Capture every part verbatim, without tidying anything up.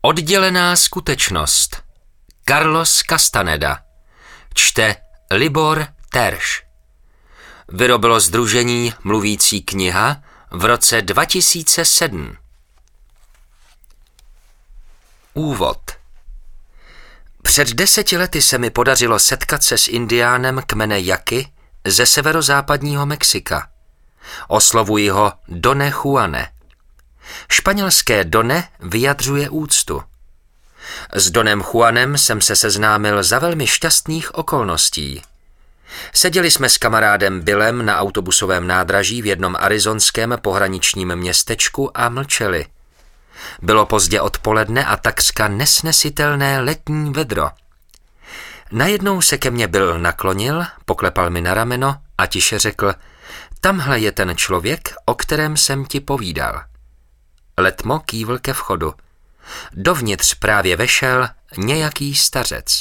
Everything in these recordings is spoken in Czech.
Oddělená skutečnost. Carlos Castaneda. Čte Libor Terš. Vyrobilo sdružení Mluvící kniha v roce dva tisíce sedm. Úvod. Před deseti lety se mi podařilo setkat se s indiánem kmene Yaqui ze severozápadního Mexika. Oslovuji ho Done Juane. Španělské Done vyjadřuje úctu. S Donem Juanem jsem se seznámil za velmi šťastných okolností. Seděli jsme s kamarádem Billem na autobusovém nádraží v jednom arizonském pohraničním městečku a mlčeli. Bylo pozdě odpoledne a takřka nesnesitelné letní vedro. Najednou se ke mně Bill naklonil, poklepal mi na rameno a tiše řekl: tamhle je ten člověk, o kterém jsem ti povídal. Letmo kývl ke vchodu. Dovnitř právě vešel nějaký stařec.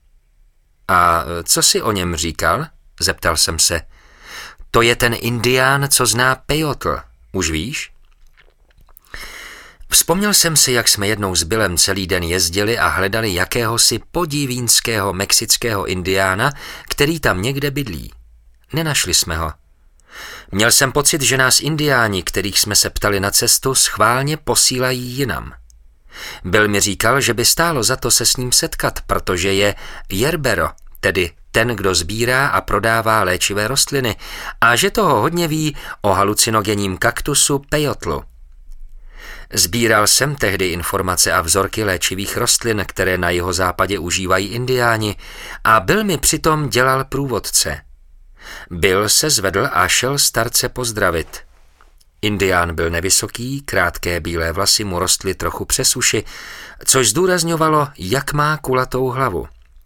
A co si o něm říkal? Zeptal jsem se. To je ten indián, co zná pejotl, už víš? Vzpomněl jsem si, jak jsme jednou s Billem celý den jezdili a hledali jakéhosi podivínského mexického indiána, který tam někde bydlí. Nenašli jsme ho. Měl jsem pocit, že nás indiáni, kterých jsme se ptali na cestu, schválně posílají jinam. Bill mi říkal, že by stálo za to se s ním setkat, protože je yerbero, tedy ten, kdo sbírá a prodává léčivé rostliny, a že toho hodně ví o halucinogenním kaktusu pejotlu. Sbíral jsem tehdy informace a vzorky léčivých rostlin, které na jihozápadě užívají indiáni, a Bill mi přitom dělal průvodce. Bill se zvedl a šel starce pozdravit. Indián byl nevysoký, krátké bílé vlasy mu rostly trochu přes uši, což zdůrazňovalo, jak má kulatou hlavu.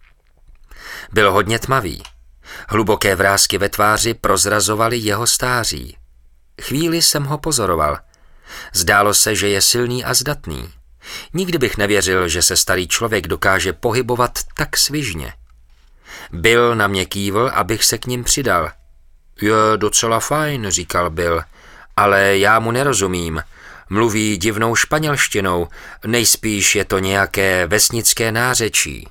Byl hodně tmavý. Hluboké vrásky ve tváři prozrazovaly jeho stáří. Chvíli jsem ho pozoroval. Zdálo se, že je silný a zdatný. Nikdy bych nevěřil, že se starý člověk dokáže pohybovat tak svižně. Bill na mě kývl, abych se k ním přidal. Je docela fajn, říkal Bill, ale já mu nerozumím. Mluví divnou španělštinou, nejspíš je to nějaké vesnické nářečí.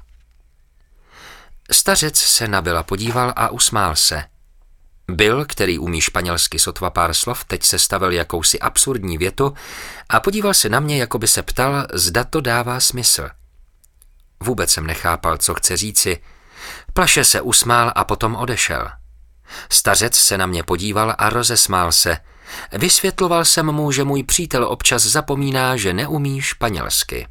Stařec se na Billa podíval a usmál se. Bill, který umí španělsky sotva pár slov, teď se stavil jakousi absurdní větu a podíval se na mě, jako by se ptal, zda to dává smysl. Vůbec jsem nechápal, co chce říci. Plaše se usmál a potom odešel. Stařec se na mě podíval a rozesmál se. Vysvětloval jsem mu, že můj přítel občas zapomíná, že neumí španělsky.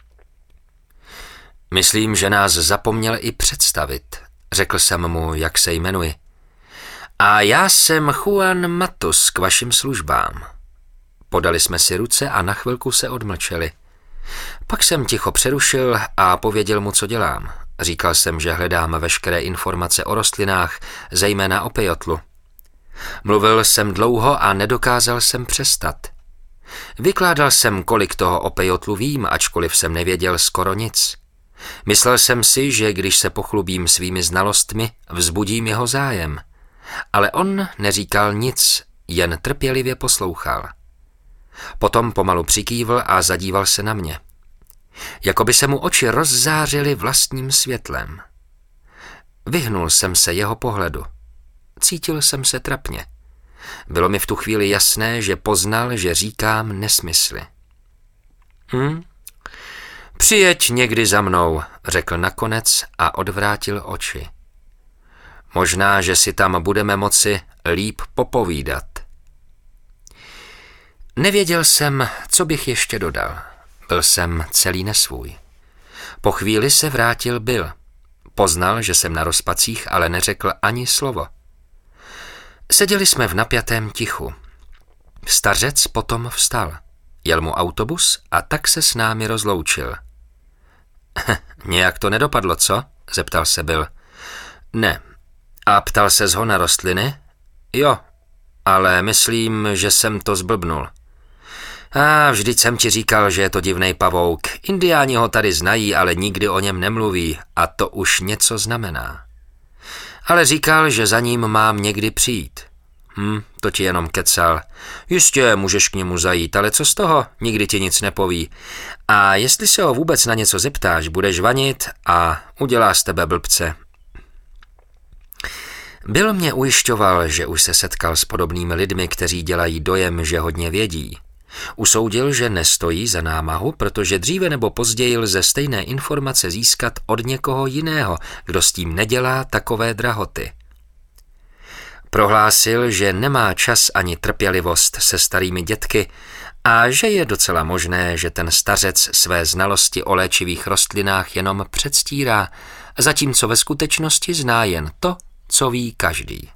Myslím, že nás zapomněl i představit. Řekl jsem mu, jak se jmenuji. A já jsem Juan Matus k vašim službám. Podali jsme si ruce a na chvilku se odmlčeli. Pak jsem ticho přerušil a pověděl mu, co dělám. Říkal jsem, že hledám veškeré informace o rostlinách, zejména o pejotlu. Mluvil jsem dlouho a nedokázal jsem přestat. Vykládal jsem, kolik toho o pejotlu vím, ačkoliv jsem nevěděl skoro nic. Myslel jsem si, že když se pochlubím svými znalostmi, vzbudím jeho zájem. Ale on neříkal nic, jen trpělivě poslouchal. Potom pomalu přikývl a zadíval se na mě. Jakoby se mu oči rozzářily vlastním světlem. Vyhnul jsem se jeho pohledu. Cítil jsem se trapně. Bylo mi v tu chvíli jasné, že poznal, že říkám nesmysly. Hm? Přijeď někdy za mnou, řekl nakonec a odvrátil oči. Možná, že si tam budeme moci líp popovídat. Nevěděl jsem, co bych ještě dodal. Byl jsem celý nesvůj. Po chvíli se vrátil Bill. Poznal, že jsem na rozpacích, ale neřekl ani slovo. Seděli jsme v napjatém tichu. Stařec potom vstal. Jel mu autobus a tak se s námi rozloučil. Nějak to nedopadlo, co? Zeptal se Bill. Ne. A ptal ses ho na rostliny? Jo, ale myslím, že jsem to zblbnul. A vždyť jsem ti říkal, že je to divnej pavouk. Indiáni ho tady znají, ale nikdy o něm nemluví a to už něco znamená. Ale říkal, že za ním mám někdy přijít. Hm, to ti jenom kecal. Jistě, můžeš k němu zajít, ale co z toho? Nikdy ti nic nepoví. A jestli se ho vůbec na něco zeptáš, budeš vanit a udělá z tebe blbce. Bill mě ujišťoval, že už se setkal s podobnými lidmi, kteří dělají dojem, že hodně vědí. Usoudil, že nestojí za námahu, protože dříve nebo později lze stejné informace získat od někoho jiného, kdo s tím nedělá takové drahoty. Prohlásil, že nemá čas ani trpělivost se starými dětky a že je docela možné, že ten stařec své znalosti o léčivých rostlinách jenom předstírá, zatímco ve skutečnosti zná jen to, co ví každý.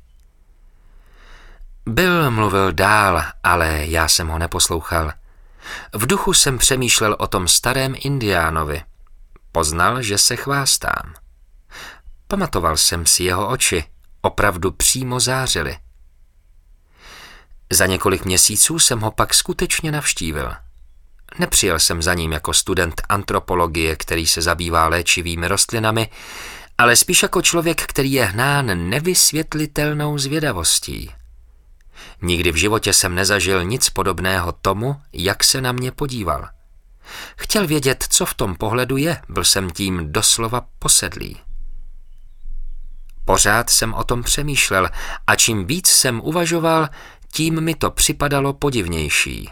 Bill mluvil dál, ale já jsem ho neposlouchal. V duchu jsem přemýšlel o tom starém indiánovi. Poznal, že se chvástám. Pamatoval jsem si jeho oči, opravdu přímo zářily. Za několik měsíců jsem ho pak skutečně navštívil. Nepřijel jsem za ním jako student antropologie, který se zabývá léčivými rostlinami, ale spíš jako člověk, který je hnán nevysvětlitelnou zvědavostí. Nikdy v životě jsem nezažil nic podobného tomu, jak se na mě podíval. Chtěl vědět, co v tom pohledu je, byl jsem tím doslova posedlý. Pořád jsem o tom přemýšlel a čím víc jsem uvažoval, tím mi to připadalo podivnější.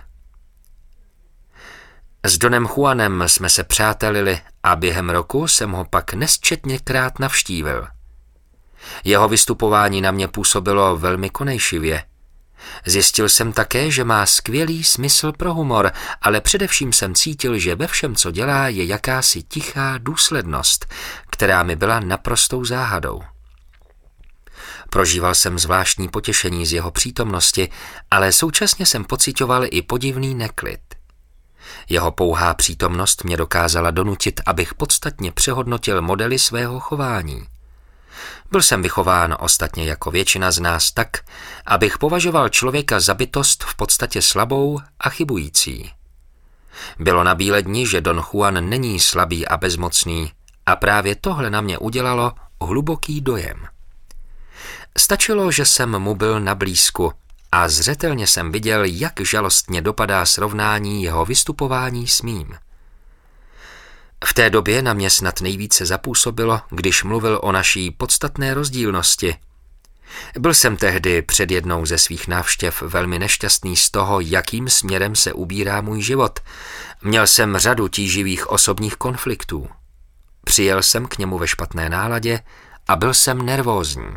S Donem Juanem jsme se přátelili a během roku jsem ho pak nesčetněkrát navštívil. Jeho vystupování na mě působilo velmi konejšivě. Zjistil jsem také, že má skvělý smysl pro humor, ale především jsem cítil, že ve všem, co dělá, je jakási tichá důslednost, která mi byla naprostou záhadou. Prožíval jsem zvláštní potěšení z jeho přítomnosti, ale současně jsem pociťoval i podivný neklid. Jeho pouhá přítomnost mě dokázala donutit, abych podstatně přehodnotil modely svého chování. Byl jsem vychován ostatně jako většina z nás tak, abych považoval člověka za bytost v podstatě slabou a chybující. Bylo na bíledni, že Don Juan není slabý a bezmocný a právě tohle na mě udělalo hluboký dojem. Stačilo, že jsem mu byl na blízku a zřetelně jsem viděl, jak žalostně dopadá srovnání jeho vystupování s mým. V té době na mě snad nejvíce zapůsobilo, když mluvil o naší podstatné rozdílnosti. Byl jsem tehdy před jednou ze svých návštěv velmi nešťastný z toho, jakým směrem se ubírá můj život. Měl jsem řadu tíživých osobních konfliktů. Přijel jsem k němu ve špatné náladě a byl jsem nervózní.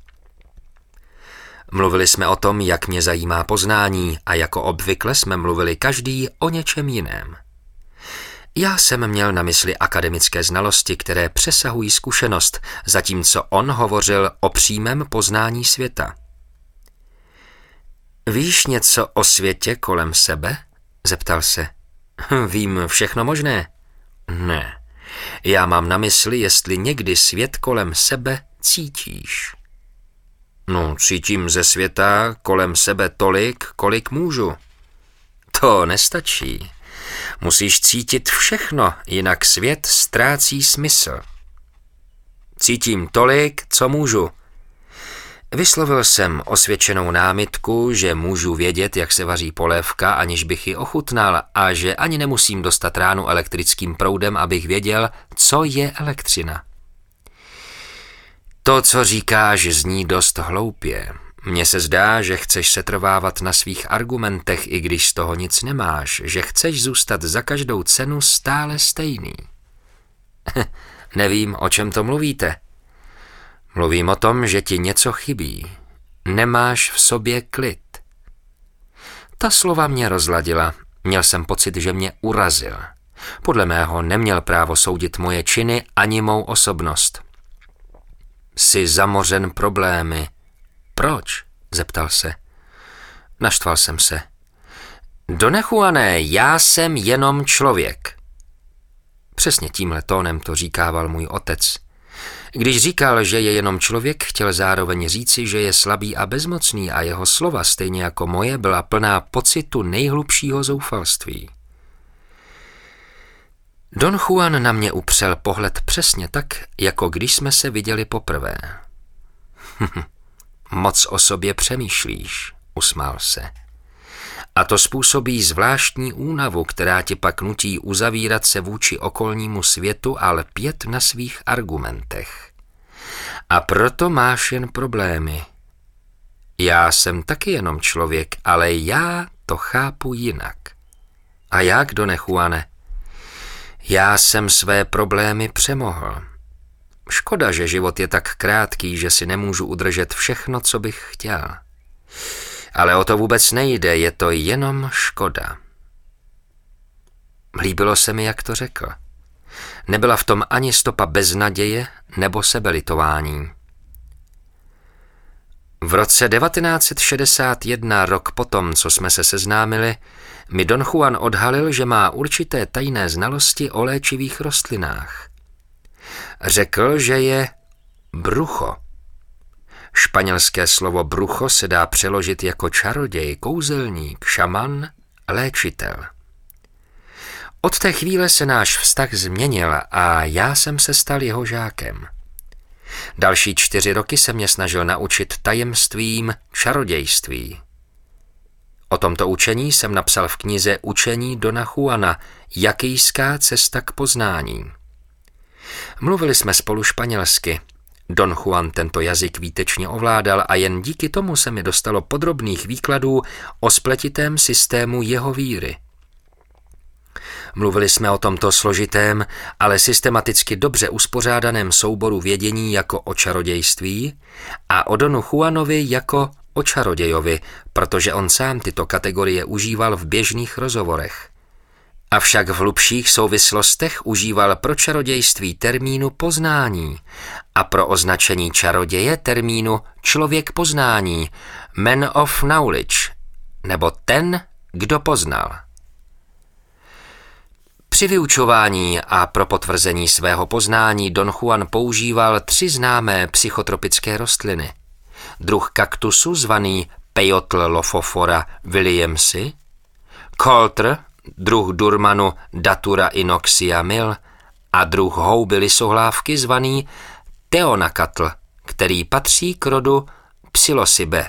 Mluvili jsme o tom, jak mě zajímá poznání a jako obvykle jsme mluvili každý o něčem jiném. Já jsem měl na mysli akademické znalosti, které přesahují zkušenost, zatímco on hovořil o přímém poznání světa. Víš něco o světě kolem sebe? Zeptal se. Vím všechno možné. Ne, já mám na mysli, jestli někdy svět kolem sebe cítíš. No, cítím ze světa kolem sebe tolik, kolik můžu. To nestačí. Musíš cítit všechno, jinak svět ztrácí smysl. Cítím tolik, co můžu. Vyslovil jsem osvědčenou námitku, že můžu vědět, jak se vaří polévka, aniž bych ji ochutnal, a že ani nemusím dostat ránu elektrickým proudem, abych věděl, co je elektřina. To, co říkáš, zní dost hloupě. Mně se zdá, že chceš setrvávat na svých argumentech, i když z toho nic nemáš, že chceš zůstat za každou cenu stále stejný. Nevím, o čem to mluvíte. Mluvím o tom, že ti něco chybí. Nemáš v sobě klid. Ta slova mě rozladila. Měl jsem pocit, že mě urazil. Podle mého neměl právo soudit moje činy ani mou osobnost. Jsi zamořen problémy. Proč? Zeptal se. Naštval jsem se. Done Juane, já jsem jenom člověk. Přesně tímhle tónem to říkával můj otec. Když říkal, že je jenom člověk, chtěl zároveň říci, že je slabý a bezmocný a jeho slova, stejně jako moje, byla plná pocitu nejhlubšího zoufalství. Don Juan na mě upřel pohled přesně tak, jako když jsme se viděli poprvé. Moc o sobě přemýšlíš, usmál se. A to způsobí zvláštní únavu, která ti pak nutí uzavírat se vůči okolnímu světu a lpět na svých argumentech. A proto máš jen problémy. Já jsem taky jenom člověk, ale já to chápu jinak. A jak, Done Juane? Já jsem své problémy přemohl. Škoda, že život je tak krátký, že si nemůžu udržet všechno, co bych chtěl. Ale o to vůbec nejde, je to jenom škoda. Líbilo se mi, jak to řekl. Nebyla v tom ani stopa beznaděje nebo sebelitování. V roce devatenáct set šedesát jedna, rok potom, co jsme se seznámili, mi Don Juan odhalil, že má určité tajné znalosti o léčivých rostlinách. Řekl, že je brucho. Španělské slovo brucho se dá přeložit jako čaroděj, kouzelník, šaman, léčitel. Od té chvíle se náš vztah změnil a já jsem se stal jeho žákem. Další čtyři roky se mě snažil naučit tajemstvím čarodějství. O tomto učení jsem napsal v knize Učení Dona Juana, Jakýská cesta k poznání. Mluvili jsme spolu španělsky. Don Juan tento jazyk výtečně ovládal a jen díky tomu se mi dostalo podrobných výkladů o spletitém systému jeho víry. Mluvili jsme o tomto složitém, ale systematicky dobře uspořádaném souboru vědění jako o čarodějství a o Donu Juanovi jako o čarodějovi, protože on sám tyto kategorie užíval v běžných rozhovorech. Avšak v hlubších souvislostech užíval pro čarodějství termínu poznání a pro označení čaroděje termínu člověk poznání, man of knowledge, nebo ten, kdo poznal. Při vyučování a pro potvrzení svého poznání Don Juan používal tři známé psychotropické rostliny. Druh kaktusu zvaný Peyotl lophophora williamsi, Coulter, druh durmanu Datura inoxia mil a druh houby lisohlávky zvaný Teonacatl, který patří k rodu Psilocybe.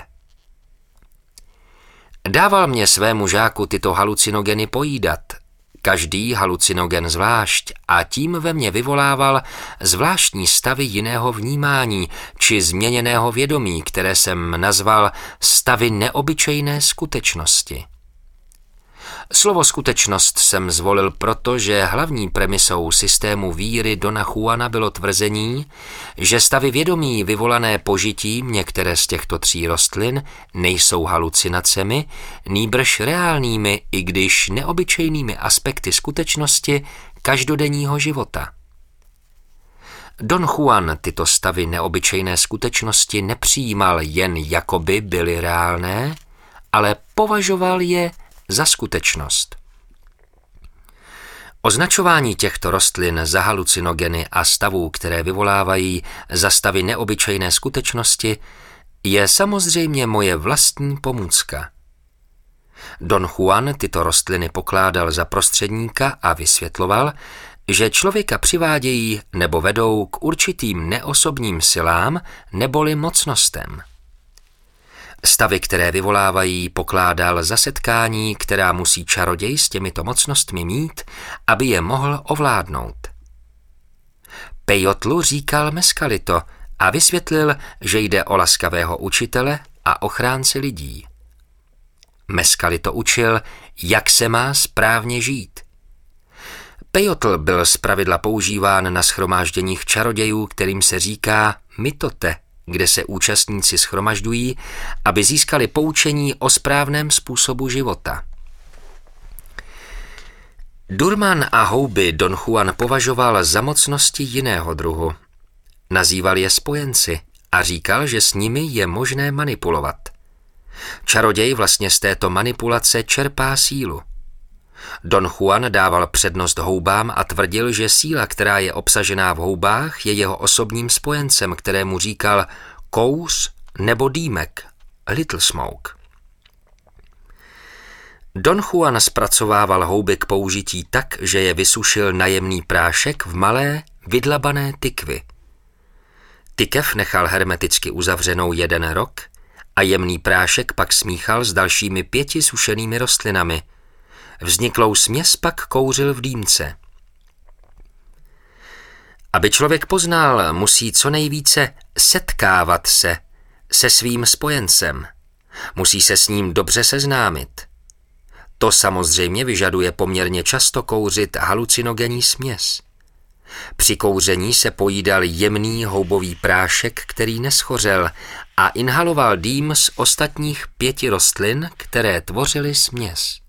Dával mě svému žáku tyto halucinogeny pojídat, každý halucinogen zvlášť, a tím ve mně vyvolával zvláštní stavy jiného vnímání či změněného vědomí, které jsem nazval stavy neobyčejné skutečnosti. Slovo skutečnost jsem zvolil proto, že hlavní premisou systému víry Dona Juana bylo tvrzení, že stavy vědomí vyvolané požitím některé z těchto tří rostlin nejsou halucinacemi, nýbrž reálnými, i když neobyčejnými aspekty skutečnosti každodenního života. Don Juan tyto stavy neobyčejné skutečnosti nepřijímal jen jakoby byly reálné, ale považoval je za skutečnost. Označování těchto rostlin za halucinogeny a stavů, které vyvolávají za stavy neobyčejné skutečnosti, je samozřejmě moje vlastní pomůcka. Don Juan tyto rostliny pokládal za prostředníka a vysvětloval, že člověka přivádějí nebo vedou k určitým neosobním silám neboli mocnostem. Stavy, které vyvolávají, pokládal za setkání, která musí čaroděj s těmito mocnostmi mít, aby je mohl ovládnout. Peyotlu říkal Mescalito a vysvětlil, že jde o laskavého učitele a ochránce lidí. Mescalito učil, jak se má správně žít. Peyotl byl zpravidla používán na shromážděních čarodějů, kterým se říká mitote, kde se účastníci shromažďují, aby získali poučení o správném způsobu života. Durman a houby Don Juan považoval za mocnosti jiného druhu. Nazýval je spojenci a říkal, že s nimi je možné manipulovat. Čaroděj vlastně z této manipulace čerpá sílu. Don Juan dával přednost houbám a tvrdil, že síla, která je obsažená v houbách, je jeho osobním spojencem, kterému říkal kous nebo dýmek, little smoke. Don Juan zpracovával houby k použití tak, že je vysušil na jemný prášek v malé, vydlabané tykvy. Tykev nechal hermeticky uzavřenou jeden rok a jemný prášek pak smíchal s dalšími pěti sušenými rostlinami. Vzniklou směs pak kouřil v dýmce. Aby člověk poznal, musí co nejvíce setkávat se se svým spojencem. Musí se s ním dobře seznámit. To samozřejmě vyžaduje poměrně často kouřit halucinogenní směs. Při kouření se pojídal jemný houbový prášek, který neschořel, a inhaloval dým z ostatních pěti rostlin, které tvořily směs.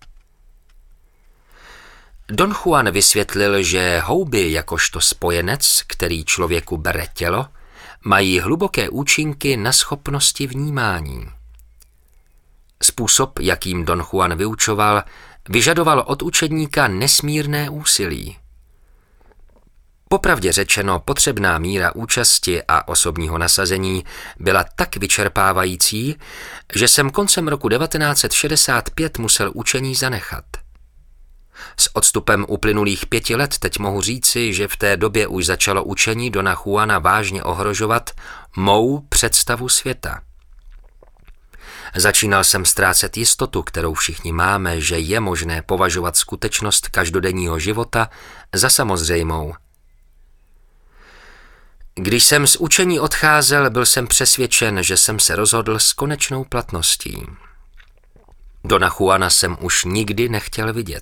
Don Juan vysvětlil, že houby jakožto spojenec, který člověku bere tělo, mají hluboké účinky na schopnosti vnímání. Způsob, jakým Don Juan vyučoval, vyžadoval od učedníka nesmírné úsilí. Popravdě řečeno, potřebná míra účasti a osobního nasazení byla tak vyčerpávající, že jsem koncem roku devatenáct set šedesát pět musel učení zanechat. S odstupem uplynulých pěti let teď mohu říci, že v té době už začalo učení Dona Juana vážně ohrožovat mou představu světa. Začínal jsem ztrácet jistotu, kterou všichni máme, že je možné považovat skutečnost každodenního života za samozřejmou. Když jsem z učení odcházel, byl jsem přesvědčen, že jsem se rozhodl s konečnou platností. Dona Juana jsem už nikdy nechtěl vidět.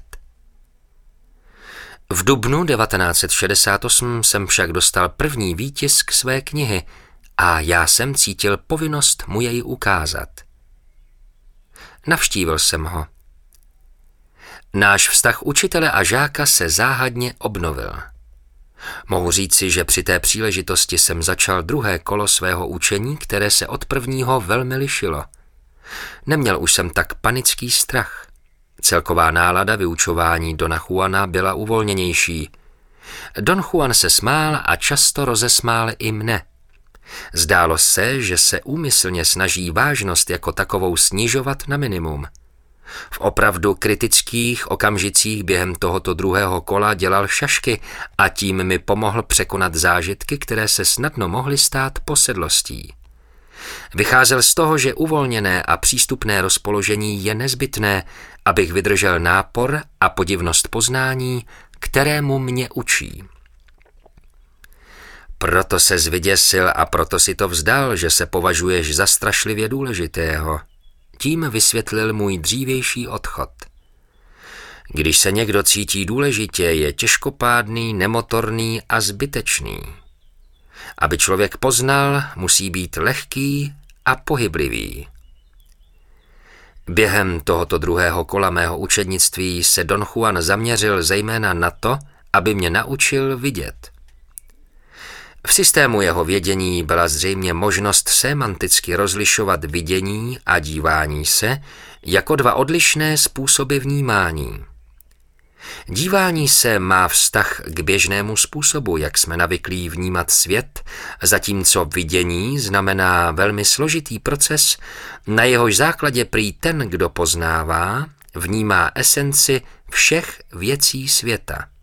V dubnu devatenáct set šedesát osm jsem však dostal první výtisk své knihy a já jsem cítil povinnost mu jej ukázat. Navštívil jsem ho. Náš vztah učitele a žáka se záhadně obnovil. Mohu říci, že při té příležitosti jsem začal druhé kolo svého učení, které se od prvního velmi lišilo. Neměl už jsem tak panický strach. Celková nálada vyučování Dona Juana byla uvolněnější. Don Juan se smál a často rozesmál i mne. Zdálo se, že se úmyslně snaží vážnost jako takovou snižovat na minimum. V opravdu kritických okamžicích během tohoto druhého kola dělal šašky a tím mi pomohl překonat zážitky, které se snadno mohly stát posedlostí. Vycházel z toho, že uvolněné a přístupné rozpoložení je nezbytné, abych vydržel nápor a podivnost poznání, kterému mě učí. Proto se zvyděsil a proto si to vzdal, že se považuješ za strašlivě důležitého. Tím vysvětlil můj dřívější odchod. Když se někdo cítí důležitě, je těžkopádný, nemotorný a zbytečný. Aby člověk poznal, musí být lehký a pohyblivý. Během tohoto druhého kola mého učednictví se Don Juan zaměřil zejména na to, aby mě naučil vidět. V systému jeho vědění byla zřejmě možnost sémanticky rozlišovat vidění a dívání se jako dva odlišné způsoby vnímání. Dívání se má vztah k běžnému způsobu, jak jsme navyklí vnímat svět, zatímco vidění znamená velmi složitý proces, na jehož základě prý ten, kdo poznává, vnímá esenci všech věcí světa.